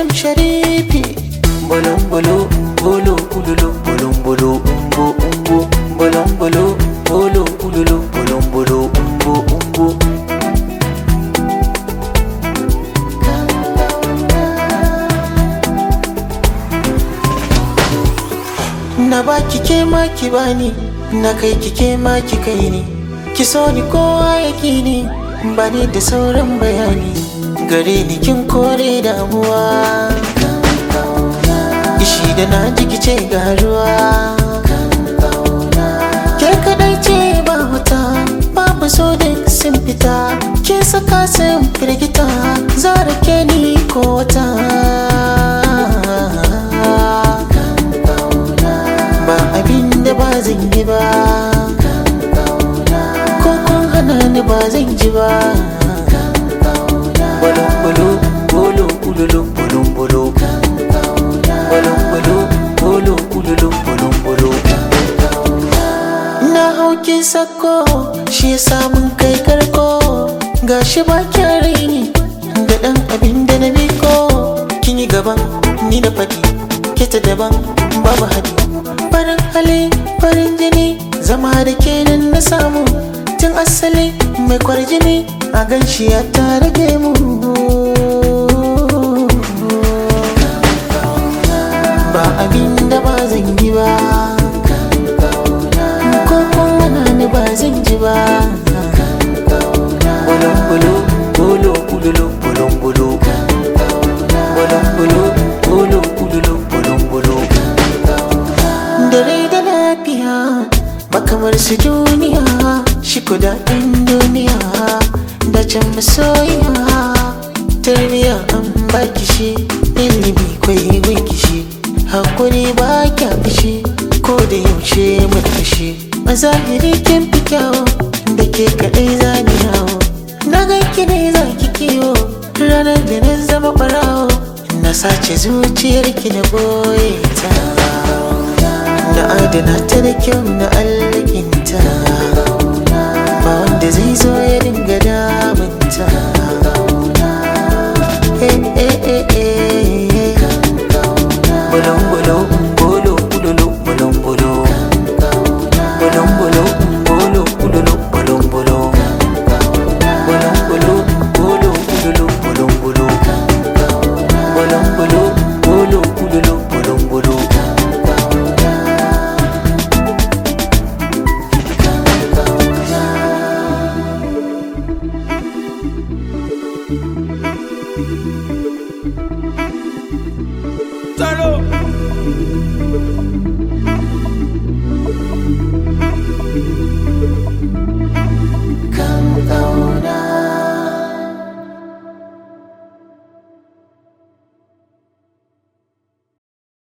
Ibrahim Sharifi. Bolon bolo, bolo ululu, bolon bolo, umbo umbo. Bolon bolo, bolo ululu, bolon bolo, umbo umbo. Na baki ke ma ki bani, na kai ki ke ma ki kai ni. Ki so ni kowa ya ki ni, bani da sauran bayani. Gare ni kin kore damuwa, ishi da na ji ki ce ga ruwa. Ke kadai ce ba wuta, babu so duk sun fita. Kin saka sun firgita, zara ke ni ko wata. Ba abin da ba zan yi ba, ko kun hana ni ba zan ji ba. Bolon bolo, bolo ululu, bolon bolo. Bolon bolo, bolo ululu, bolon bolo. Na hau kin sako, shi yasa mun kai karko. Gashi ba kya raini, da ɗan abin da na biko. Kin yi gaban, ni da faɗi, ke ta daban, babu haɗi. Farin hali, farin jini, zama da kenan na samu. Tun asali mai kwarjini, a ganshi ya tare mu. Ba abin da ba zan yi ba, ko kun hana ni ba zan ji ba. Bolon bolo, bolo ululu, bolon bolo. Bolon bolo, bolo ululu, bolon bolo. Dare da lafiya, makamar su duniya. Shi ko daɗin duniya, da can masoyiya. Tarbiya an baki shi, ilimi kwai gwai shi. Hakuri ba kya fishi, ko da yaushe murmushi. A zahiri kin fi kyawo, da ke kaɗai zani yawo. Na ganki ne za ki kiwo, ranar da na zama ɓarawo. Na sace zuciyarki na boye ta, na adana ta da kyau na alkinta. Ba wanda zai zo ya dinga damunta. Bolon bolo, bolo ululu, bolon bolo. Bolon bolo, bolo ululu, bolon bolo. Bolon bolo, bolo ululu, bolon bolo. Bolon bolo, bolo ululu, bolon bolo. Thank you.